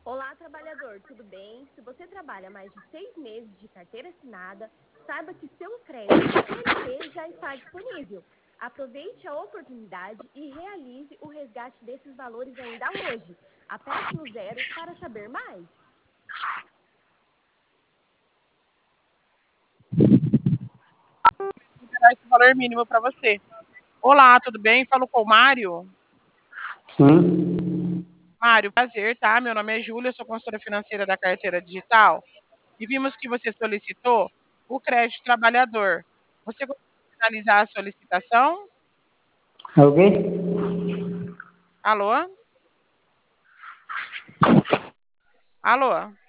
Olá, trabalhador, tudo bem? Se você trabalha mais de 6 meses de carteira assinada, saiba que seu crédito CLT já está disponível. Aproveite a oportunidade e realize o resgate desses valores ainda hoje. Aperte no 0 para saber mais. Dar esse valor mínimo para você. Olá, tudo bem? Falo com o Mário. Sim. Mário, prazer, tá? Meu nome é Júlia, sou consultora financeira da Carteira Digital e vimos que você solicitou o crédito trabalhador. Você consegue finalizar a solicitação? Ok? Alô? Alô?